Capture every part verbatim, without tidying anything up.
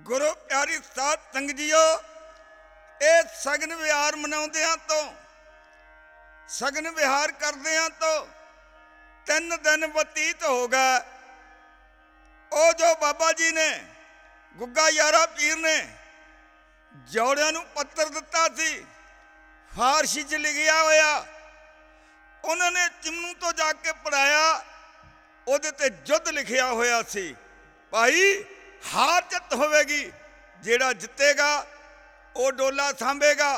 ਗੁਰੂ ਪਿਆਰੀ ਸਾਧ ਸੰਗਤ ਜੀਓ, ਇਹ ਸਗਨ ਵਿਹਾਰ ਮਨਾਉਂਦਿਆਂ ਤੋਂ ਸਗਨ ਵਿਹਾਰ ਕਰਦਿਆਂ ਤੋਂ ਤਿੰਨ ਦਿਨ ਬਤੀਤ ਹੋ ਗਏ। ਉਹ ਜੋ ਬਾਬਾ ਜੀ ਨੇ ਗੁੱਗਾ ਯਾਰਾ ਪੀਰ ਨੇ ਜੋੜਿਆਂ ਨੂੰ ਪੱਤਰ ਦਿੱਤਾ ਸੀ, ਫਾਰਸੀ 'ਚ ਲਿਖਿਆ ਹੋਇਆ, ਉਹਨਾਂ ਨੇ ਚਿਮਨੂ ਤੋਂ ਜਾ ਕੇ ਪੜ੍ਹਾਇਆ। ਉਹਦੇ ਤੇ ਯੁੱਧ ਲਿਖਿਆ ਹੋਇਆ ਸੀ, ਭਾਈ ਹਾਰ ਜਿੱਤ ਹੋਵੇਗੀ, ਜਿਹੜਾ ਜਿੱਤੇਗਾ ਉਹ ਡੋਲਾ ਸਾਂਭੇਗਾ।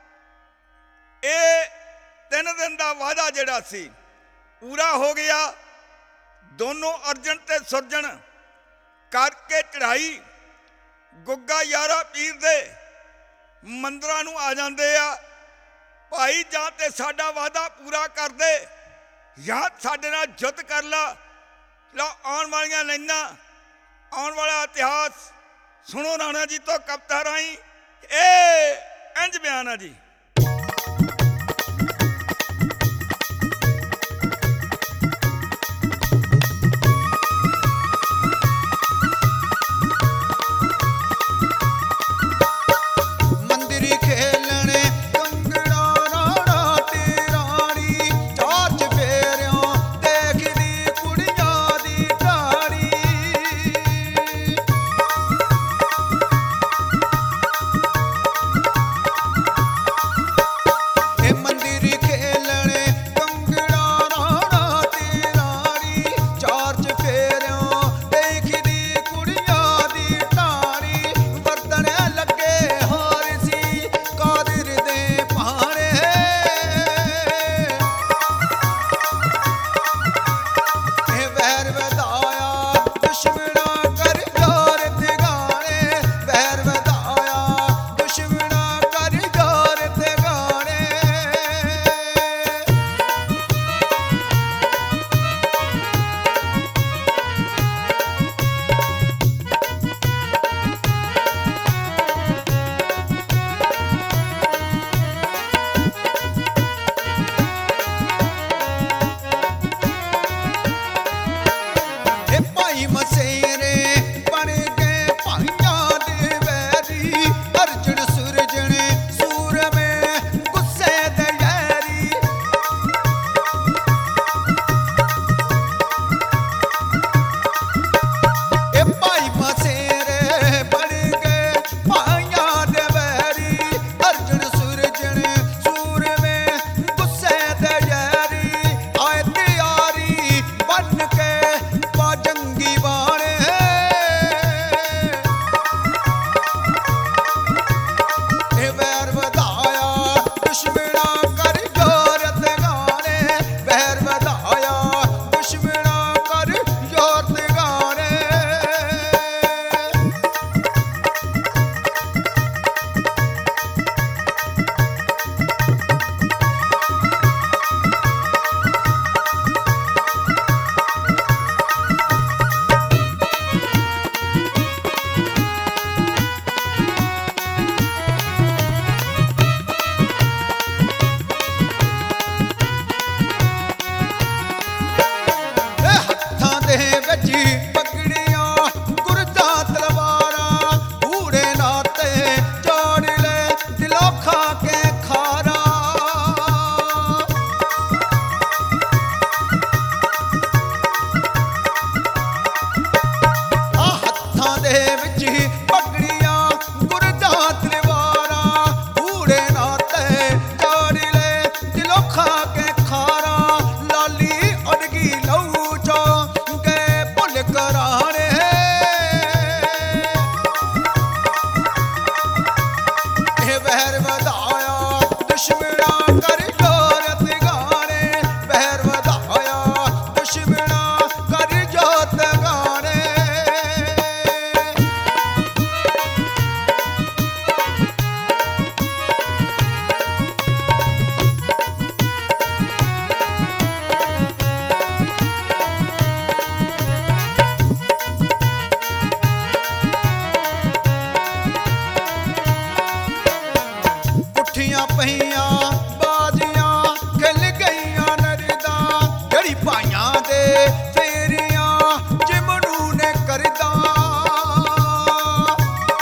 ਇਹ ਤਿੰਨ ਦਿਨ ਦਾ ਵਾਅਦਾ ਜਿਹੜਾ ਸੀ ਪੂਰਾ ਹੋ ਗਿਆ। ਦੋਨੋਂ ਅਰਜਨ ਤੇ ਸੁਰਜਣ ਕਰਕੇ ਚੜ੍ਹਾਈ ਗੁੱਗਾ ਯਾਰਾ ਪੀਰ ਦੇ ਮੰਦਰਾਂ ਨੂੰ ਆ ਜਾਂਦੇ ਆ। ਭਾਈ ਜਾਂ ਤੇ ਸਾਡਾ ਵਾਅਦਾ ਪੂਰਾ ਕਰ ਦੇ ਜਾਂ ਸਾਡੇ ਨਾਲ ਯੁੱਧ ਕਰ ਲਾ। ਲਓ ਆਉਣ ਵਾਲੀਆਂ ਲਾਈਨਾਂ, ਆਉਣ ਵਾਲਾ ਇਤਿਹਾਸ ਸੁਣੋ ਰਾਣਾ ਜੀ ਤੋਂ ਕਵਿਤਾ ਰਾਹੀਂ। ਇਹ ਇੰਝ ਬਿਆਨ ਆ ਜੀ। ਫੇਰੀਆਂ ਜਿਮਨੂ ਨੇ ਕਰਦਾ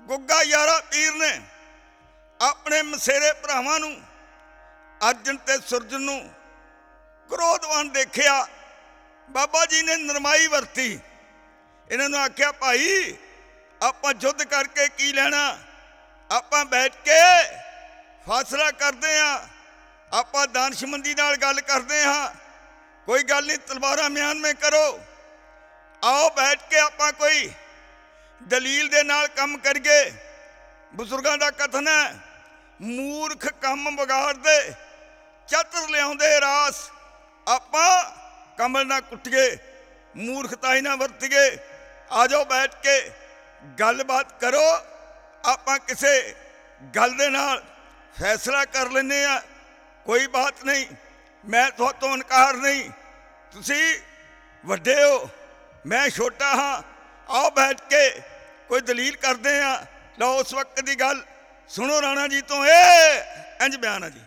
ਗੁੱਗਾ ਯਾਰਾ ਪੀਰ ਨੇ ਆਪਣੇ ਮਸੇਰੇ ਭਰਾਵਾਂ ਨੂੰ ਅਰਜਨ ਤੇ ਸੁਰਜਨ ਨੂੰ ਕ੍ਰੋਧਵਾਨ ਦੇਖਿਆ। ਬਾਬਾ ਜੀ ਨੇ ਨਰਮਾਈ ਵਰਤੀ, ਇਹਨਾਂ ਨੂੰ ਆਖਿਆ ਭਾਈ ਆਪਾਂ ਯੁੱਧ ਕਰਕੇ ਕੀ ਲੈਣਾ, ਆਪਾਂ ਬੈਠ ਕੇ ਫੈਸਲਾ ਕਰਦੇ ਹਾਂ, ਆਪਾਂ ਦਾਨਸ਼ਮੰਦੀ ਨਾਲ ਗੱਲ ਕਰਦੇ ਹਾਂ, ਕੋਈ ਗੱਲ ਨਹੀਂ ਤਲਵਾਰਾਂ ਮਿਆਨਵੇਂ ਕਰੋ, ਆਓ ਬੈਠ ਕੇ ਆਪਾਂ ਕੋਈ ਦਲੀਲ ਦੇ ਨਾਲ ਕੰਮ ਕਰੀਏ। ਬਜ਼ੁਰਗਾਂ ਦਾ ਕਥਨ ਹੈ, ਮੂਰਖ ਕੰਮ ਵਿਗਾੜਦੇ ਚਤਰ ਲਿਆਉਂਦੇ ਰਾਸ, ਆਪਾਂ ਕਮਲ ਨਾ ਕੁੱਟੀਏ, ਮੂਰਖਤਾ ਹੀ ਨਾ ਵਰਤੀਏ, ਆ ਜਾਓ ਬੈਠ ਕੇ ਗੱਲਬਾਤ ਕਰੋ, ਆਪਾਂ ਕਿਸੇ ਗੱਲ ਦੇ ਨਾਲ ਫੈਸਲਾ ਕਰ ਲੈਂਦੇ ਹਾਂ, ਕੋਈ ਬਾਤ ਨਹੀਂ, ਮੈਂ ਤੁਹਾਤੋਂ ਇਨਕਾਰ ਨਹੀਂ, ਤੁਸੀਂ ਵੱਡੇ ਹੋ, ਮੈਂ ਛੋਟਾ ਹਾਂ, ਆਓ ਬੈਠ ਕੇ ਕੋਈ ਦਲੀਲ ਕਰਦੇ ਹਾਂ। ਲਓ ਉਸ ਵਕਤ ਦੀ ਗੱਲ ਸੁਣੋ, ਰਾਣਾ ਜੀ ਤੋਂ ਇਹ ਇੰਝ ਬਿਆਨ ਹੈ ਜੀ।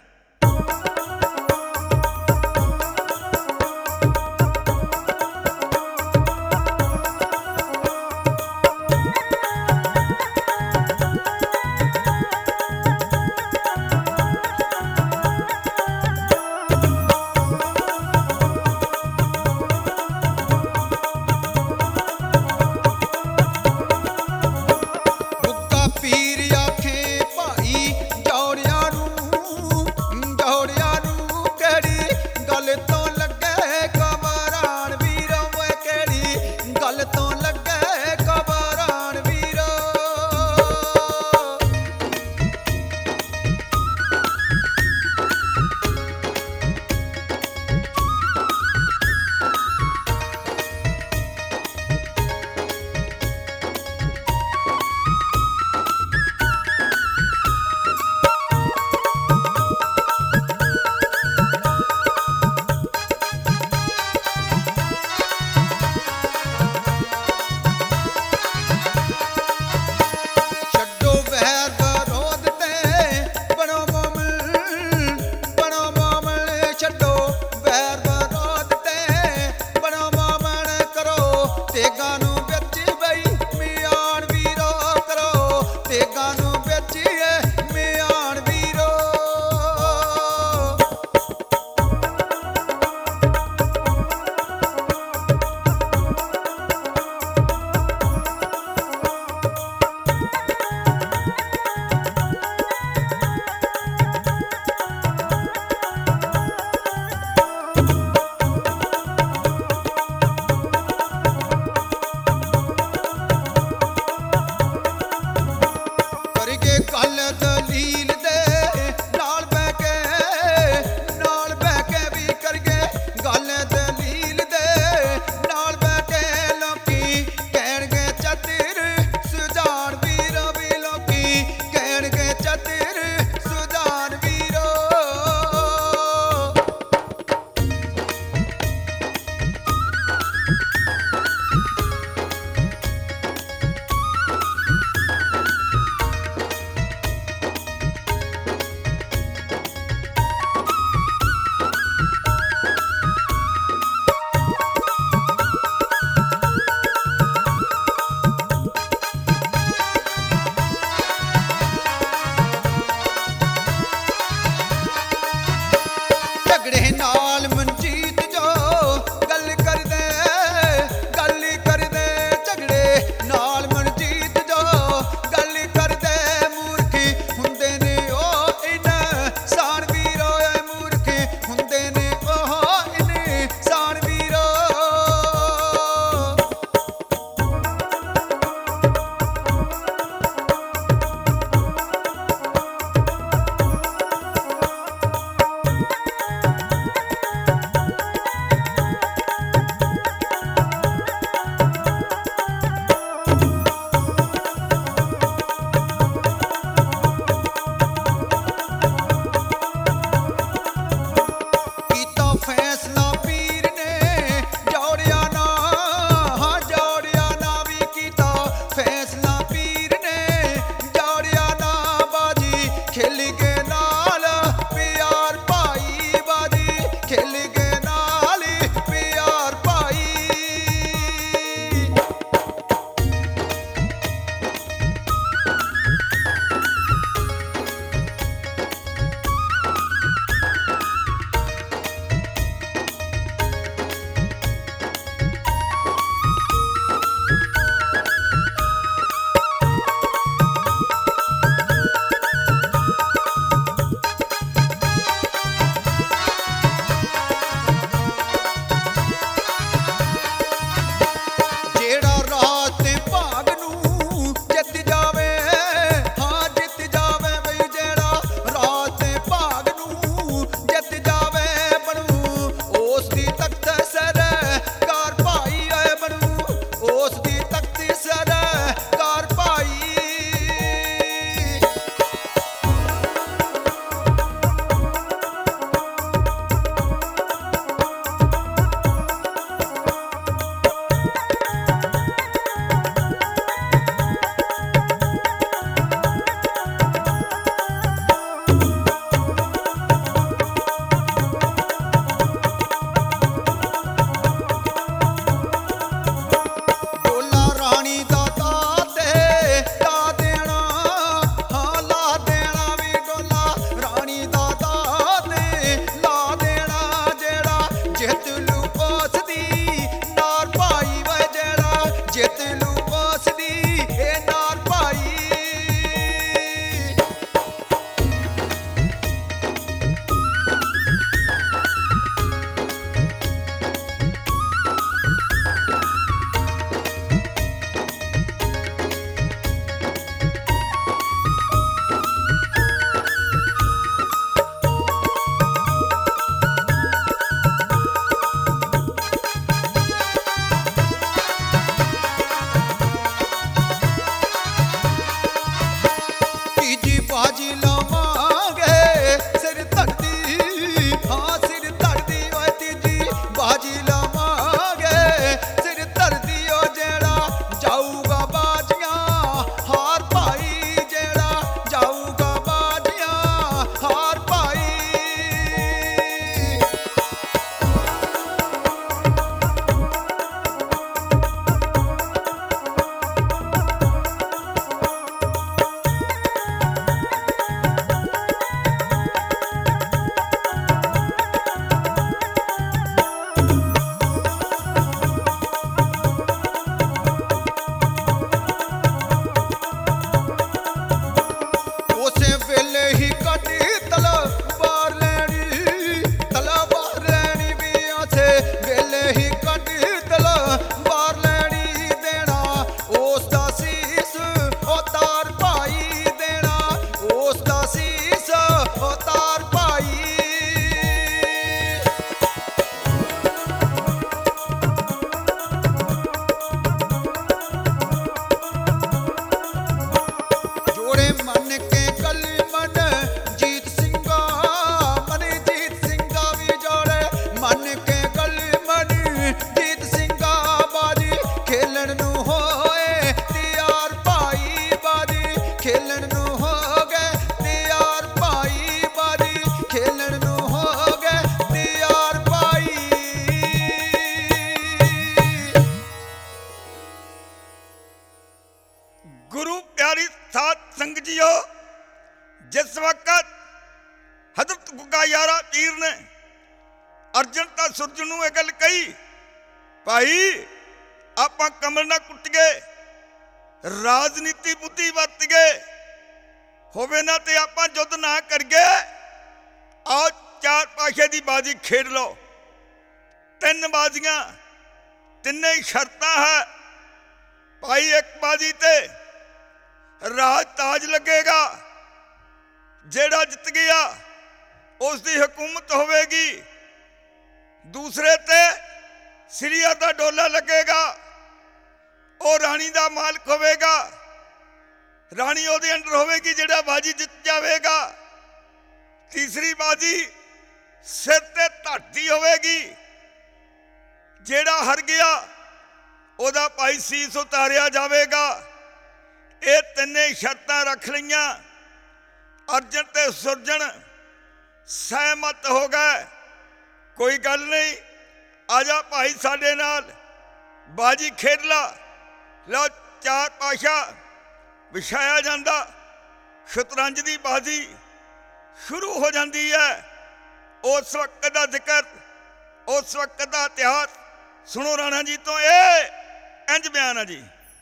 ਅਰਜਨ ਤਾਂ ਸੁਰਜਣ ਨੂੰ ਇਹ ਗੱਲ ਕਹੀ, ਭਾਈ ਆਪਾਂ ਕਮਲ ਨਾ ਕੁੱਟੀਏ, ਰਾਜਨੀਤੀ ਬੁੱਧੀ ਵਰਤੀਏ, ਹੋਵੇ ਨਾ ਤੇ ਆਪਾਂ ਯੁੱਧ ਨਾ ਕਰੀਏ। ਆਓ ਚਾਰ ਪਾਸ਼ੇ ਦੀ ਬਾਜੀ ਖੇਡ ਲਓ। ਤਿੰਨ ਬਾਜ਼ੀਆਂ, ਤਿੰਨੇ ਹੀ ਸ਼ਰਤਾਂ ਹੈ ਭਾਈ। ਇੱਕ ਬਾਜੀ ਤੇ ਰਾਜ ਤਾਜ ਲੱਗੇਗਾ, ਜਿਹੜਾ ਜਿੱਤ ਗਿਆ ਉਸ ਦੀ ਹਕੂਮਤ ਹੋਵੇਗੀ। ਦੂਸਰੇ ਤੇ ਸਿਰੀਆ ਦਾ ਡੋਲਾ ਲੱਗੇਗਾ, ਉਹ ਰਾਣੀ ਦਾ ਮਾਲਕ ਹੋਵੇਗਾ, ਰਾਣੀ ਉਹਦੇ ਅੰਡਰ ਹੋਵੇਗੀ, ਜਿਹੜਾ ਬਾਜੀ ਜਿੱਤ ਜਾਵੇਗਾ। ਤੀਸਰੀ ਬਾਜੀ ਸਿਰ ਤੇ ਧਰਤੀ ਹੋਵੇਗੀ, ਜਿਹੜਾ ਹਾਰ ਗਿਆ ਉਹਦਾ ਭਾਈ ਸੀਸ ਉਤਾਰਿਆ ਜਾਵੇਗਾ। ਇਹ ਤਿੰਨੇ ਸ਼ਰਤਾਂ ਰੱਖ ਲਈਆਂ। ਅਰਜਨ ਤੇ ਸੁਰਜਣ ਸਹਿਮਤ ਹੋ ਗਏ। ਕੋਈ ਗੱਲ ਨਹੀਂ, ਆ ਜਾ ਭਾਈ ਸਾਡੇ ਨਾਲ ਬਾਜੀ ਖੇਡ ਲਾ। ਲਓ ਚਾਰ ਪਾਸ਼ਾ ਵਿਛਾਇਆ ਜਾਂਦਾ, ਸ਼ਤਰੰਜ ਦੀ ਬਾਜੀ ਸ਼ੁਰੂ ਹੋ ਜਾਂਦੀ ਹੈ। ਉਸ ਵਕਤ ਦਾ ਜ਼ਿਕਰ, ਉਸ ਵਕਤ ਦਾ ਇਤਿਹਾਸ ਸੁਣੋ ਰਾਣਾ ਜੀ ਤੋਂ। ਇਹ ਇੰਜ ਬਿਆਨ ਹੈ ਜੀ।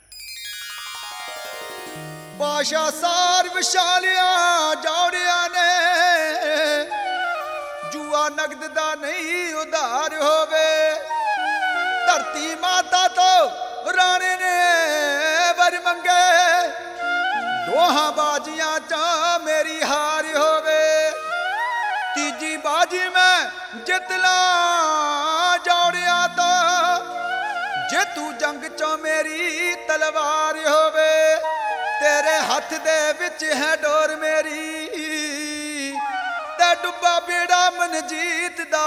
ਪਾਸ਼ਾ ਸਾਰ ਵਿਸ਼ਾਲਿਆ ਜੋੜਿਆਂ ਨੇ, ਜੂਆ ਨਗਦ ਦਾ ਨਹੀਂ ਉਧਾਰ ਹੋਵੇ। ਧਰਤੀ ਮਾਤਾ ਤੋਂ ਰਾਣੇ ਨੇ ਵਰ ਮੰਗੇ, ਦੋਹਾਂ ਬਾਜੀਆਂ ਚ ਮੇਰੀ ਹਾਰ ਹੋਵੇ। ਤੀਜੀ ਬਾਜੀ ਮੈਂ ਜਿੱਤ ਲਾਂ ਜੋੜਿਆਂ ਤੋਂ, ਜੇ ਤੂੰ ਜੰਗ ਚੋਂ ਮੇਰੀ ਤਲਵਾਰ ਹੋਵੇ। ਤੇਰੇ ਹੱਥ ਦੇ ਵਿੱਚ ਹੈ ਡੋਰ ਮੇਰੀ, ਤੇ ਡੁੱਬਾ ਬੇੜਾ ਮਨਜੀਤ ਦਾ